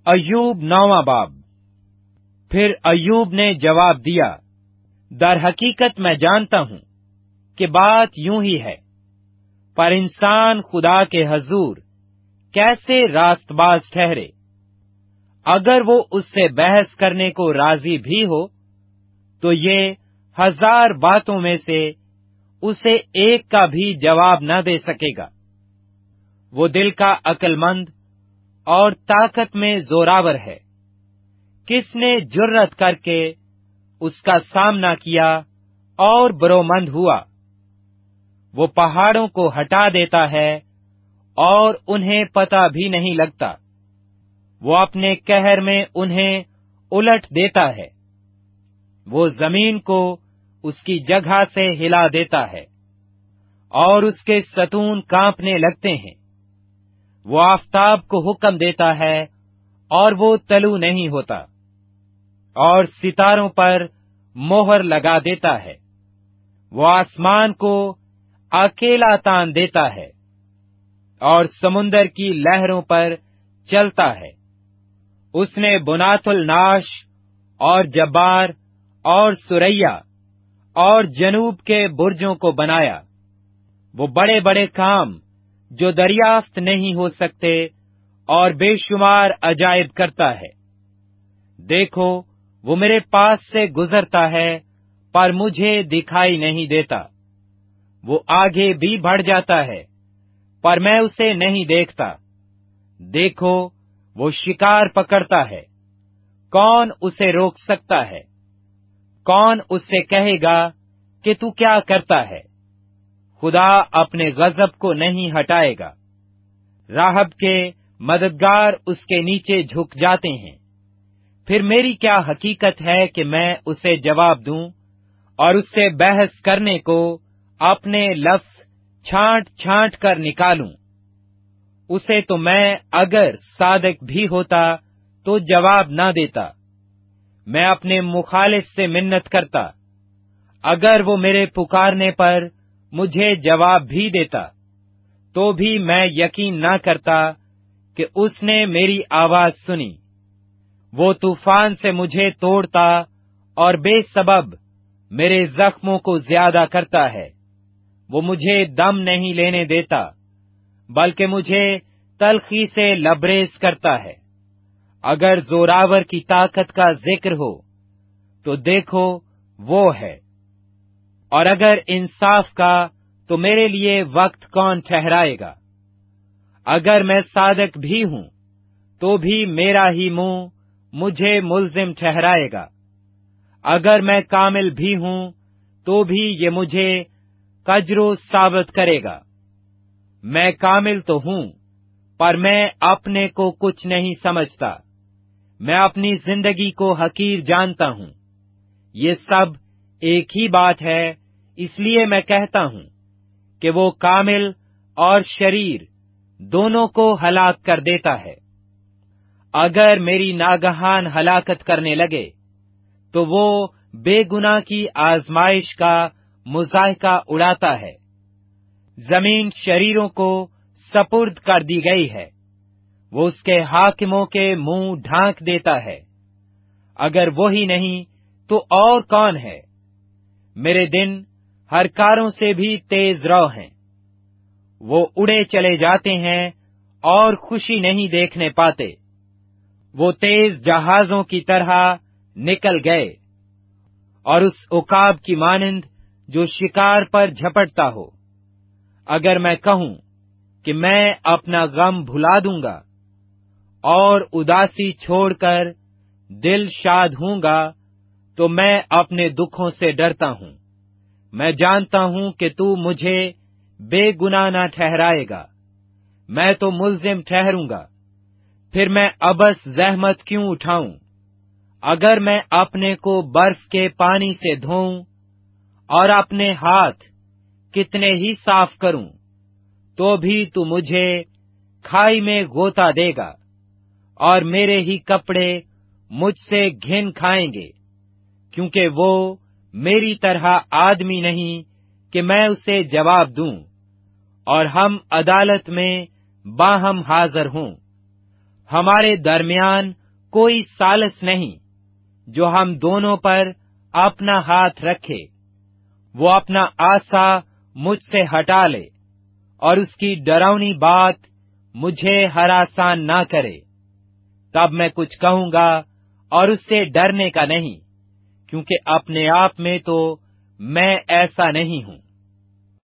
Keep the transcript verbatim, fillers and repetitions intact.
ایوب نواں باب۔ پھر ایوب نے جواب دیا، در حقیقت میں جانتا ہوں کہ بات یوں ہی ہے، پر انسان خدا کے حضور کیسے راست باز ٹھہرے؟ اگر وہ اس سے بحث کرنے کو راضی بھی ہو تو یہ ہزار باتوں میں سے اسے ایک کا بھی جواب نہ دے سکے گا۔ وہ دل کا عقل مند اور طاقت میں زوراور ہے، کس نے جرأت کر کے اس کا سامنا کیا اور برومند ہوا؟ وہ پہاڑوں کو ہٹا دیتا ہے اور انہیں پتہ بھی نہیں لگتا، وہ اپنے قہر میں انہیں الٹ دیتا ہے، وہ زمین کو اس کی جگہ سے ہلا دیتا ہے اور اس کے ستون کانپنے لگتے ہیں۔ وہ آفتاب کو حکم دیتا ہے اور وہ طلوع نہیں ہوتا، اور ستاروں پر مہر لگا دیتا ہے۔ وہ آسمان کو اکیلا تان دیتا ہے اور سمندر کی لہروں پر چلتا ہے۔ اس نے بنات الناش اور جبار اور سریا اور جنوب کے برجوں کو بنایا۔ وہ بڑے بڑے کام جو دریافت نہیں ہو سکتے اور بے شمار عجائب کرتا ہے۔ دیکھو، وہ میرے پاس سے گزرتا ہے پر مجھے دکھائی نہیں دیتا، وہ آگے بھی بڑھ جاتا ہے پر میں اسے نہیں دیکھتا۔ دیکھو، وہ شکار پکڑتا ہے، کون اسے روک سکتا ہے؟ کون اس سے کہے گا کہ تو کیا کرتا ہے؟ خدا اپنے غضب کو نہیں ہٹائے گا۔ راہب کے مددگار اس کے نیچے جھک جاتے ہیں۔ پھر میری کیا حقیقت ہے کہ میں اسے جواب دوں اور اس سے بحث کرنے کو اپنے لفظ چھانٹ چھانٹ کر نکالوں؟ اسے تو میں اگر صادق بھی ہوتا تو جواب نہ دیتا۔ میں اپنے مخالف سے منت کرتا، اگر وہ میرے پکارنے پر مجھے جواب بھی دیتا تو بھی میں یقین نہ کرتا کہ اس نے میری آواز سنی۔ وہ طوفان سے مجھے توڑتا اور بے سبب میرے زخموں کو زیادہ کرتا ہے۔ وہ مجھے دم نہیں لینے دیتا بلکہ مجھے تلخی سے لبریز کرتا ہے۔ اگر زوراور کی طاقت کا ذکر ہو تو دیکھو وہ ہے، اور اگر انصاف کا تو میرے لیے وقت کون ٹھہرائے گا؟ اگر میں صادق بھی ہوں تو بھی میرا ہی منہ مجھے ملزم ٹھہرائے گا۔ اگر میں کامل بھی ہوں تو بھی یہ مجھے کجرو ثابت کرے گا۔ میں کامل تو ہوں پر میں اپنے کو کچھ نہیں سمجھتا، میں اپنی زندگی کو حقیر جانتا ہوں۔ یہ سب ایک ہی بات ہے، اس لیے میں کہتا ہوں کہ وہ کامل اور شریر دونوں کو ہلاک کر دیتا ہے۔ اگر میری ناگہان ہلاکت کرنے لگے تو وہ بے گناہ کی آزمائش کا مضاحکہ اڑاتا ہے۔ زمین شریروں کو سپرد کر دی گئی ہے، وہ اس کے حاکموں کے منہ ڈھانک دیتا ہے۔ اگر وہی نہیں تو اور کون ہے؟ میرے دن ہر کاروں سے بھی تیز رو ہیں، وہ اڑے چلے جاتے ہیں اور خوشی نہیں دیکھنے پاتے۔ وہ تیز جہازوں کی طرح نکل گئے اور اس عقاب کی مانند جو شکار پر جھپٹتا ہو۔ اگر میں کہوں کہ میں اپنا غم بھلا دوں گا اور اداسی چھوڑ کر دل شاد ہوں گا تو میں اپنے دکھوں سے ڈرتا ہوں۔ میں جانتا ہوں کہ تو مجھے بے گناہ نہ ٹھہرائے گا، میں تو ملزم ٹھہروں گا۔ پھر میں ابس زحمت کیوں اٹھاؤں؟ اگر میں اپنے کو برف کے پانی سے دھوؤں اور اپنے ہاتھ کتنے ہی صاف کروں تو بھی تو مجھے کھائی میں غوطہ دے گا اور میرے ہی کپڑے مجھ سے گھن کھائیں گے، کیونکہ وہ میری طرح آدمی نہیں کہ میں اسے جواب دوں اور ہم عدالت میں باہم حاضر ہوں۔ ہمارے درمیان کوئی سالس نہیں جو ہم دونوں پر اپنا ہاتھ رکھے۔ وہ اپنا آسا مجھ سے ہٹا لے اور اس کی ڈراؤنی بات مجھے ہراسان نہ کرے۔ تب میں کچھ کہوں گا اور اس سے ڈرنے کا نہیں، کیونکہ اپنے آپ میں تو میں ایسا نہیں ہوں۔